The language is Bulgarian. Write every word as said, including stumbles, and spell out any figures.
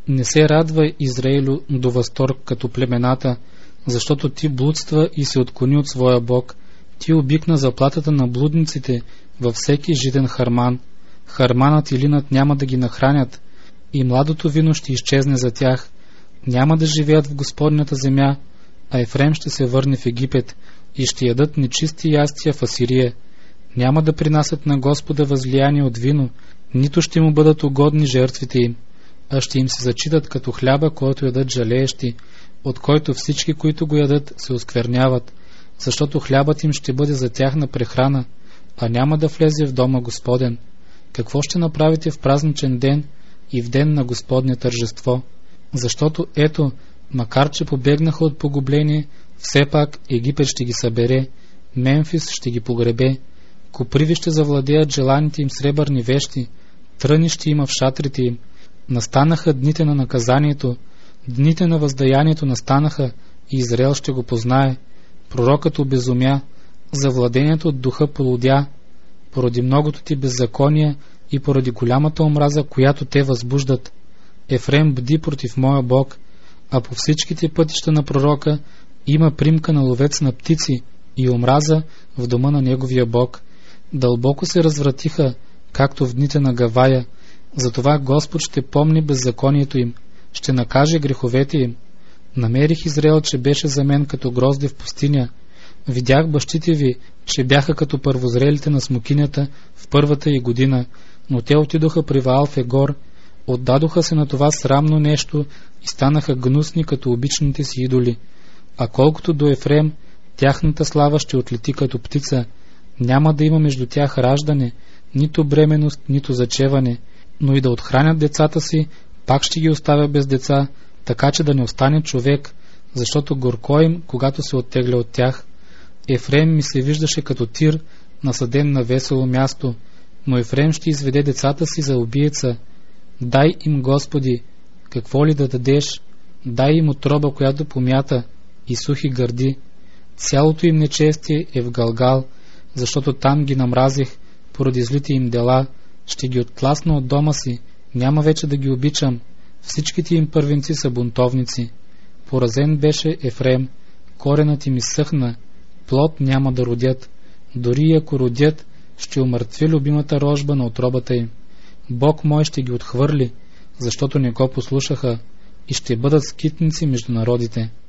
Не се радва, Израилю, до възторг като племената, защото ти блудства и се отклони от своя Бог. Ти обикна заплатата на блудниците във всеки житен харман. Харманът и линът няма да ги нахранят, и младото вино ще изчезне за тях. Няма да живеят в Господната земя, а Ефрем ще се върне в Египет и ще ядат нечисти ястия в Асирия. Няма да принасят на Господа възлияние от вино, нито ще му бъдат угодни жертвите им, а ще им се зачитат като хляба, който ядат жалеещи, от който всички, които го ядат, се оскверняват, защото хлябът им ще бъде за тяхна прехрана, а няма да влезе в дома Господен. Какво ще направите в празничен ден и в ден на Господне тържество? Защото ето, макар че побегнаха от погубление, все пак Египет ще ги събере, Мемфис ще ги погребе, коприви ще завладеят желаните им сребърни вещи, тръни ще има в шатрите им. Настанаха дните на наказанието, дните на въздаянието настанаха и Израел ще го познае. Пророкът обезумя, завладението от духа полудя, поради многото ти беззакония и поради голямата омраза, която те възбуждат. Ефрем бди против моя Бог, а по всичките пътища на пророка има примка на ловец на птици и омраза в дома на неговия Бог. Дълбоко се развратиха, както в дните на Гавая, затова Господ ще помни беззаконието им, ще накаже греховете им. Намерих Израел, че беше за мен като грозде в пустиня. Видях бащите ви, че бяха като първозрелите на смокинята в първата й година, но те отидоха при Ваал Фегор, отдадоха се на това срамно нещо и станаха гнусни като обичните си идоли. А колкото до Ефрем, тяхната слава ще отлети като птица. Няма да има между тях раждане, нито бременост, нито зачеване, но и да отхранят децата си, пак ще ги оставя без деца, така че да не остане човек, защото горко им, когато се оттегля от тях. Ефрем ми се виждаше като Тир, насаден на весело място, но Ефрем ще изведе децата си за убиеца. Дай им, Господи, какво ли да дадеш, дай им отроба, която помята, и сухи гърди. Цялото им нечестие е в Галгал, защото там ги намразих поради злите им дела, ще ги оттласна от дома си, няма вече да ги обичам. Всичките им първенци са бунтовници. Поразен беше Ефрем, коренът им изсъхна, плод няма да родят, дори ако родят, ще умъртви любимата рожба на отробата им. Бог мой ще ги отхвърли, защото не го послушаха, и ще бъдат скитници между народите.